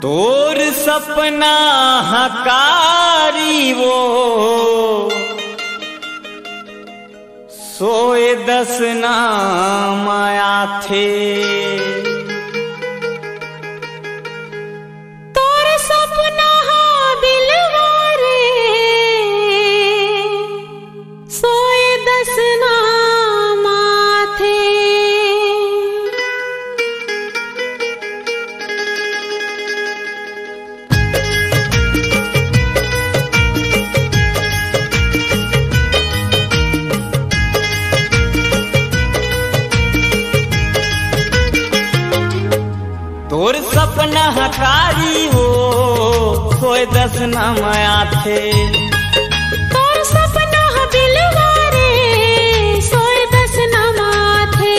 तोर सपना हकारी वो सोए दस ना माया थे। तोर सपना बिलवारे सोए दस ना माथे। तोर सपना हकारी वो सोए दस ना माया थे। तोर सपना बिलवारे सोए दस ना माथे।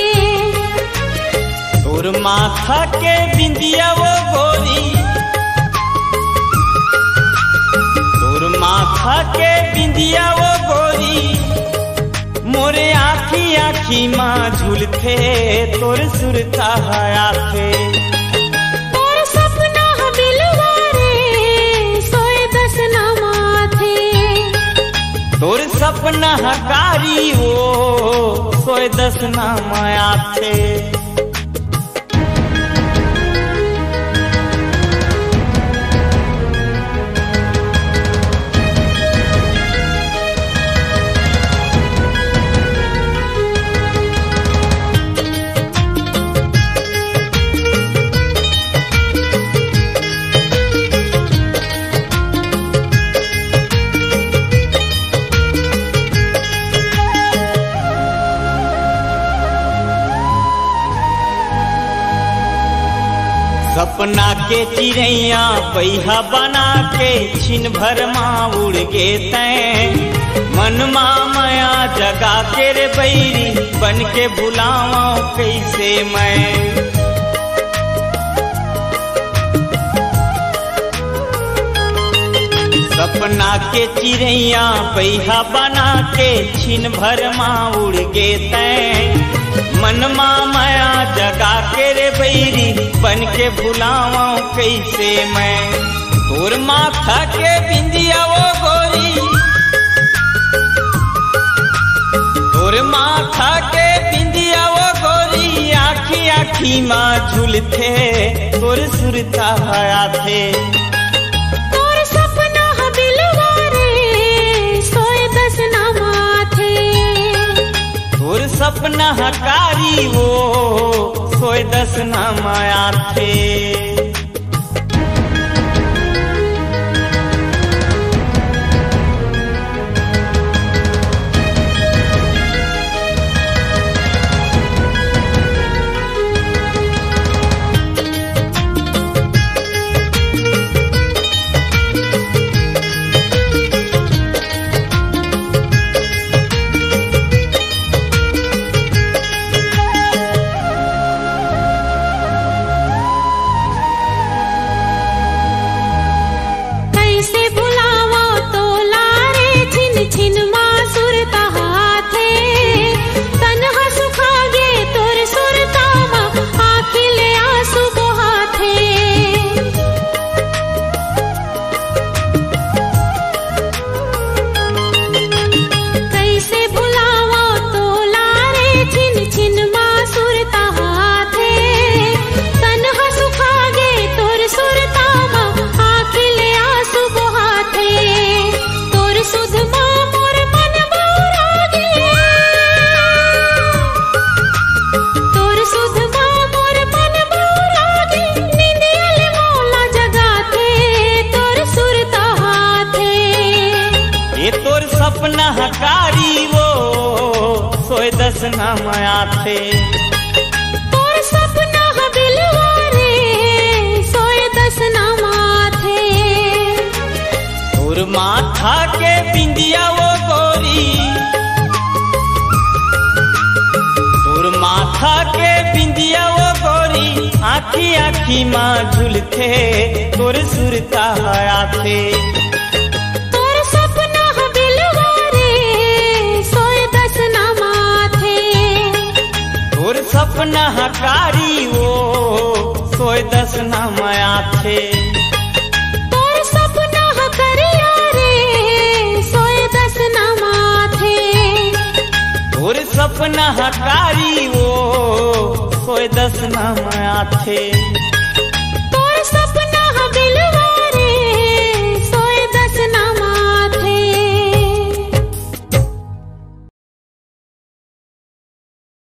तोर माथा के बिंदिया वो गोरी, तोर माथा के बिंदिया वो गोरी मोरे आखी आखी माँ झूलते तोर सुरता हया थे। तोर सपना हकारी वो सोए दस ना माया थे। सपना के चिड़ैया पहिया बना के छिन भर माँ उड़ गे तैं। मन माया जगा के रे बैरी बन के बुलावा कैसे मैं। सपना के चिड़ैया पहिया बना के छिन भर माँ उड़ गे तैं। मन माया जगा के रे बैरी बन के बुलावा कैसे मैं। तोर माथा के बिंदिया वो गोरी, तोर माथा के बिंदिया वो गोरी आखी आखी माँ झूलते तोर सुरता हया थे। तोर सपना बिलवारे सोए दस ना माथे। तोर सपना हकारी वो सोए दस ना माया थे। सपना हकारी वो सोए दस ना माया थे। तोर सपना बिलवारे सोए दस ना माथे। तोर माथा के बिंदिया वो गोरी, तोर माथा के बिंदिया वो गोरी आखी आखी माँ झूलते तोर सुरता हया थे। सपना हकारी वो सोए दस ना माया थे। सपना हकारी वो कोई दस नाम आथे। तोर सपना बिलवा